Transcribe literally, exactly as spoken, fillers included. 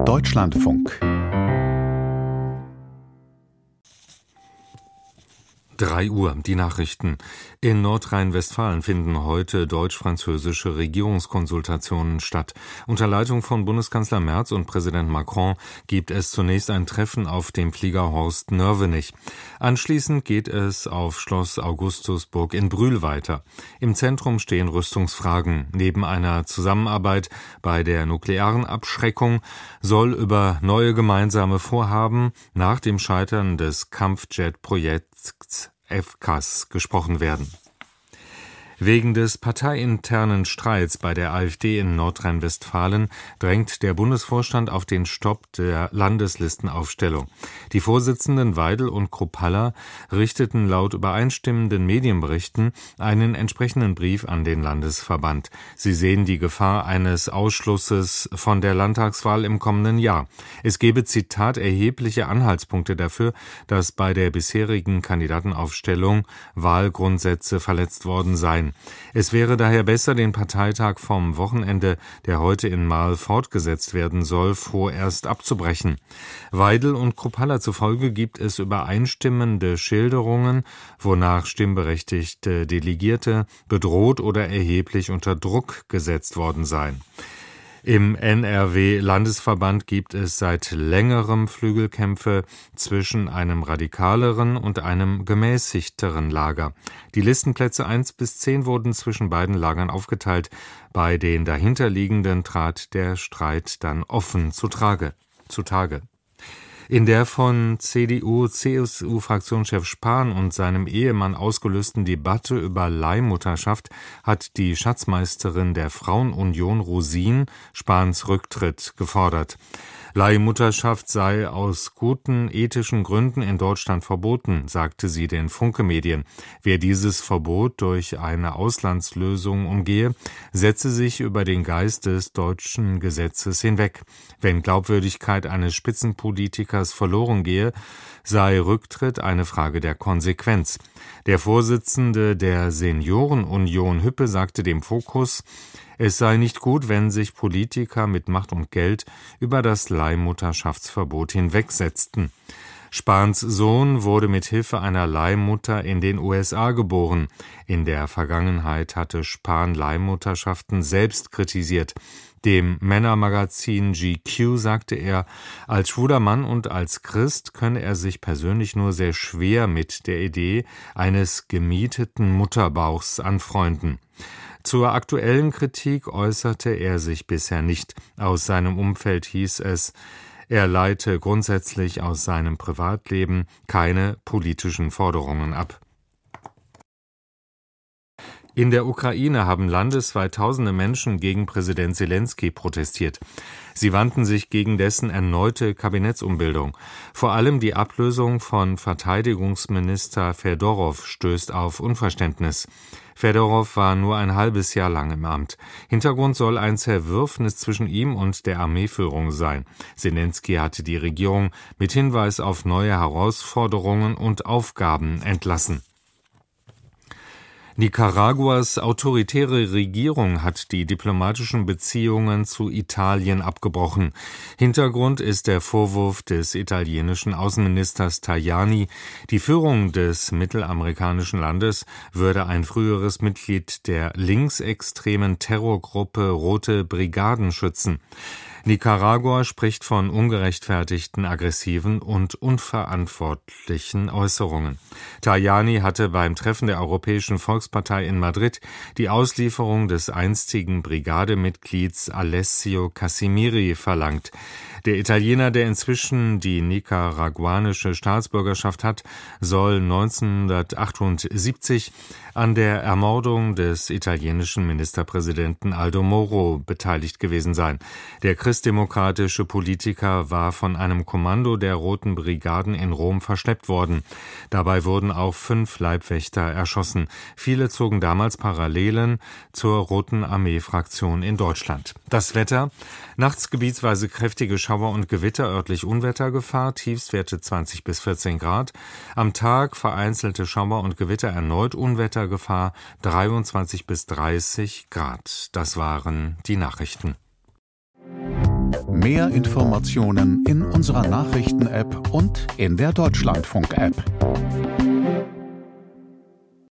Deutschlandfunk. drei Uhr, die Nachrichten. In Nordrhein-Westfalen finden heute deutsch-französische Regierungskonsultationen statt. Unter Leitung von Bundeskanzler Merz und Präsident Macron gibt es zunächst ein Treffen auf dem Flieger Horst Nörvenich. Anschließend geht es auf Schloss Augustusburg in Brühl weiter. Im Zentrum stehen Rüstungsfragen. Neben einer Zusammenarbeit bei der nuklearen Abschreckung soll über neue gemeinsame Vorhaben nach dem Scheitern des Kampfjet-Projekts F C A S gesprochen werden. Wegen des parteiinternen Streits bei der AfD in Nordrhein-Westfalen drängt der Bundesvorstand auf den Stopp der Landeslistenaufstellung. Die Vorsitzenden Weidel und Kruppalla richteten laut übereinstimmenden Medienberichten einen entsprechenden Brief an den Landesverband. Sie sehen die Gefahr eines Ausschlusses von der Landtagswahl im kommenden Jahr. Es gebe, Zitat, erhebliche Anhaltspunkte dafür, dass bei der bisherigen Kandidatenaufstellung Wahlgrundsätze verletzt worden seien. Es wäre daher besser, den Parteitag vom Wochenende, der heute in Marl fortgesetzt werden soll, vorerst abzubrechen. Weidel und Kruppalla zufolge gibt es übereinstimmende Schilderungen, wonach stimmberechtigte Delegierte bedroht oder erheblich unter Druck gesetzt worden seien. Im N R W-Landesverband gibt es seit längerem Flügelkämpfe zwischen einem radikaleren und einem gemäßigteren Lager. Die Listenplätze eins bis zehn wurden zwischen beiden Lagern aufgeteilt. Bei den dahinterliegenden trat der Streit dann offen zutage. zutage. In der von C D U-C S U-Fraktionschef Spahn und seinem Ehemann ausgelösten Debatte über Leihmutterschaft hat die Schatzmeisterin der Frauenunion Rosin Spahns Rücktritt gefordert. Leihmutterschaft sei aus guten ethischen Gründen in Deutschland verboten, sagte sie den Funke-Medien. Wer dieses Verbot durch eine Auslandslösung umgehe, setze sich über den Geist des deutschen Gesetzes hinweg. Wenn Glaubwürdigkeit eines Spitzenpolitikers verloren gehe, sei Rücktritt eine Frage der Konsequenz. Der Vorsitzende der Seniorenunion Hüppe sagte dem Fokus, es sei nicht gut, wenn sich Politiker mit Macht und Geld über das Leihmutterschaftsverbot hinwegsetzten. Spahns Sohn wurde mit Hilfe einer Leihmutter in den U S A geboren. In der Vergangenheit hatte Spahn Leihmutterschaften selbst kritisiert. Dem Männermagazin G Q sagte er, als schwuler Mann und als Christ könne er sich persönlich nur sehr schwer mit der Idee eines gemieteten Mutterbauchs anfreunden. Zur aktuellen Kritik äußerte er sich bisher nicht. Aus seinem Umfeld hieß es, er leite grundsätzlich aus seinem Privatleben keine politischen Forderungen ab. In der Ukraine haben landesweit tausende Menschen gegen Präsident Selenskyj protestiert. Sie wandten sich gegen dessen erneute Kabinettsumbildung. Vor allem die Ablösung von Verteidigungsminister Fedorow stößt auf Unverständnis. Fedorow war nur ein halbes Jahr lang im Amt. Hintergrund soll ein Zerwürfnis zwischen ihm und der Armeeführung sein. Selenskyj hatte die Regierung mit Hinweis auf neue Herausforderungen und Aufgaben entlassen. Nicaraguas autoritäre Regierung hat die diplomatischen Beziehungen zu Italien abgebrochen. Hintergrund ist der Vorwurf des italienischen Außenministers Tajani, die Führung des mittelamerikanischen Landes würde ein früheres Mitglied der linksextremen Terrorgruppe Rote Brigaden schützen. Nicaragua spricht von ungerechtfertigten, aggressiven und unverantwortlichen Äußerungen. Tajani hatte beim Treffen der Europäischen Volkspartei in Madrid die Auslieferung des einstigen Brigademitglieds Alessio Cassimiri verlangt. Der Italiener, der inzwischen die nicaraguanische Staatsbürgerschaft hat, soll neunzehnhundertachtundsiebzig an der Ermordung des italienischen Ministerpräsidenten Aldo Moro beteiligt gewesen sein. Der christdemokratische Politiker war von einem Kommando der Roten Brigaden in Rom verschleppt worden. Dabei wurden auch fünf Leibwächter erschossen. Viele zogen damals Parallelen zur Roten Armee-Fraktion in Deutschland. Das Wetter: Nachts gebietsweise kräftige Schauer und Gewitter, örtlich Unwettergefahr, Tiefstwerte zwanzig bis vierzehn Grad. Am Tag vereinzelte Schauer und Gewitter, erneut Unwettergefahr, dreiundzwanzig bis dreißig Grad. Das waren die Nachrichten. Mehr Informationen in unserer Nachrichten-App und in der Deutschlandfunk-App.